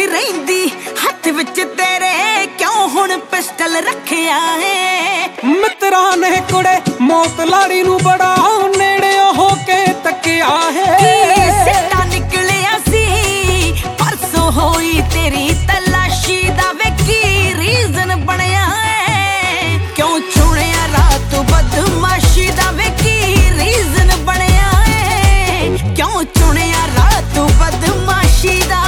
ਰਹਿੰਦੀ ਹੱਥ ਵਿੱਚ ਤੇਰੇ ਕਿਉਂ ਹੁਣ ਪਿਸਟਲ ਰੱਖਿਆ ਏ ਮਿੱਤਰਾਂ ਨੇ ਕੁੜੇ ਮੌਤ ਲਾੜੀ ਨੂੰ ਬੜਾ ਨੇੜੇ ਹੋ ਕੇ ਤੱਕਿਆ ਹੈ ਸਿੱਟਾ ਨਿਕਲਿਆ ਸੀ ਪਰਸੋਂ ਹੋਈ ਤੇਰੀ ਤਲਾਸ਼ੀ ਦਾ ਵੇ ਕੀ ਰੀਜ਼ਨ ਬਣਿਆ ਏ ਕਿਉਂ ਚੁਣਿਆ ਰਾਤ ਬਦਮਾਸ਼ੀ ਦਾ ਵੇ ਕੀ ਰੀਜ਼ਨ ਬਣਿਆ ਏ ਕਿਉਂ ਚੁਣਿਆ ਰਾਤ ਬਦਮਾਸ਼ੀ ਦਾ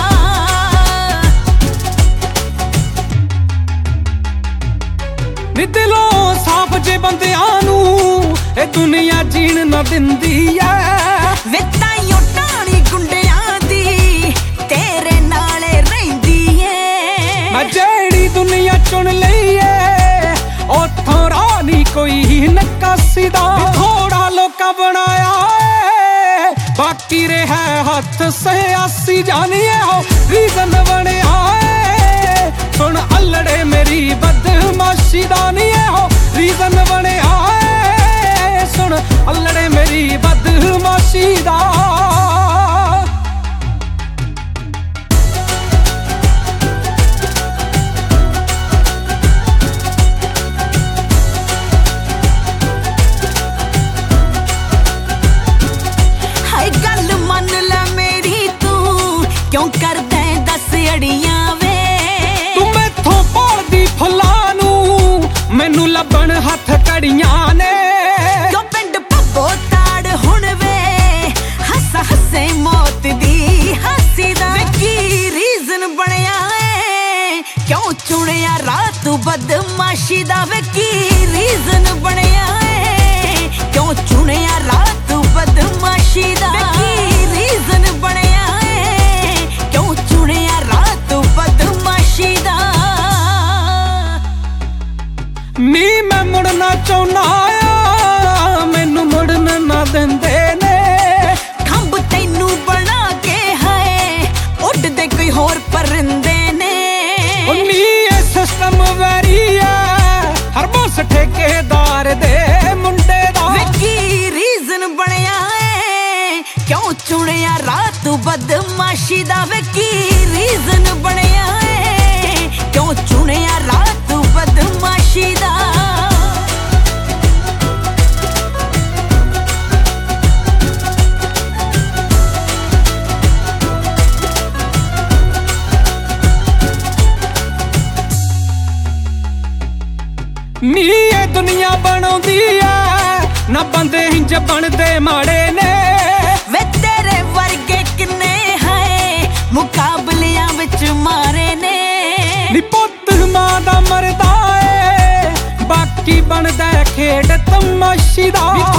ਨੀ ਦਿਲੋਂ ਸਾਫ ਜੇ ਬੰਦਿਆਂ ਨੂੰ ਇਹ ਦੁਨੀਆ ਜੀਣ ਨਾ ਦਿੰਦੀ ਐ ਵੇ ਤਾਈਓ ਟਾਣੀ ਗੁੰਡਿਆਂ ਦੀ ਤੇਰੇ ਨਾਲੇ ਰਹਿੰਦੀ ਏ ਮੈਂ ਜਿਹੜੀ ਦੁਨੀਆ ਚੁਣ ਲਈ ਏ ਉੱਥੋਂ ਰਾਹ ਨੀ ਕੋਈ ਨਕਾਸੀ ਦਾ ਥੋੜਾ ਲੋਕਾਂ ਬਣਾਇਆ ਏ ਬਾਕੀ ਰਿਹਾ ਹੱਥ ਸਿਆਸੀ ਜਾਣੀਏ ਹੋ ਰੀਜ਼ਨ ਬਣਿਆ ਏ ਸੁਣ ਅਲੜੇ ਮੇਰੀ ਬਦਮਾਸ਼ੀ ਦਾ ਨੀ ਹੋ ਰੀਜ਼ਨ ਬਣਿਆ ਏ ਸੁਣ ਅਲੜੇ ਮੇਰੀ ਬਦਮਾਸ਼ੀ ਦਾ ਕਿਉਂ ਕਰਦਾ ਦੱਸ ਅੜੀਆਂ ਵੇ ਤੂੰ ਮੈਥੋਂ ਭਾਲਦੀ ਫੁੱਲਾਂ ਨੂੰ ਮੈਨੂੰ ਲੱਭਣ ਹੱਥ ਕੜੀਆਂ ਨੇ ਕਿਉਂ ਪਿੰਡ ਪੱਬੋ ਤਾੜ ਹੁਣ ਵੇ ਹੱਸ ਹੱਸੇ ਮੌਤ ਦੀ ਹਾਸੀ ਦਾ ਵੇ ਕੀ ਰੀਜ਼ਨ ਬਣਿਆ ਏ ਕਿਉਂ ਚੁਣਿਆ ਰਾਤ ਬਦਮਾਸ਼ੀ ਦਾ ਵੇ ਕੀ ਰੀਜ਼ਨ ਬਣਿਆ ਏ ਕਿਉਂ ਚੁਣਿਆ ਰਾਤ ਬਦਮਾਸ਼ੀ ਦਾ ਵੇ ਕੀ ਰੀਜ਼ਨ ਬਣਿਆ ਨੀ ਮੈਂ ਮੁੜਨਾ ਚਾਹੁੰਦਾ ਆ ਮੈਨੂੰ ਮੁੜਨ ਨਾ ਦਿੰਦੇ ਨੇ ਖੰਭ ਤੈਨੂੰ ਬਣਾ ਕੇ ਹਾਏ ਉੱਡਦੇ ਕੋਈ ਹੋਰ ਪਰਿੰਦੇ ਨੇ ਉਹ ਨੀ ਇਹ ਸਿਸਟਮ ਵੈਰੀ ਆ ਹਰ ਬੋਸ ਠੇਕੇਦਾਰ ਦੇ ਮੁੰਡੇ ਦਾ ਵੇ ਕੀ ਰੀਜ਼ਨ ਬਣਿਆ ਏ ਕਿਉਂ ਚੁਣਿਆ ਰਾਤ ਬਦਮਾਸ਼ੀ ਦਾ ਵੇ ਕੀ ਰੀਜ਼ਨ ਬਣਿਆ ਏ ਕਿਉਂ ਚੁਣਿਆ ਰਾਤ ਬਦਮਾਸ਼ੀ ਦਾ ਨੀ ਇਹ ਦੁਨੀਆ ਬਣਾਉਂਦੀ ਐ ਨਾ ਬੰਦੇ ਇੰਜ ਬਣਦੇ ਮਾੜੇ ਨੇ ਵੇ ਤੇਰੇ ਵਰਗੇ ਕਿੰਨੇ ਹਾਏ ਮੁਕਾਬਲਿਆਂ ਵਿੱਚ ਮਾਰੇ ਨੇ ਨੀ ਪੁੱਤ ਮਾਂ ਦਾ ਮਰਦਾ ਏ ਬਾਕੀ ਬਣਦਾ ਖੇਡ ਤਮਾਸ਼ੀ ਦਾ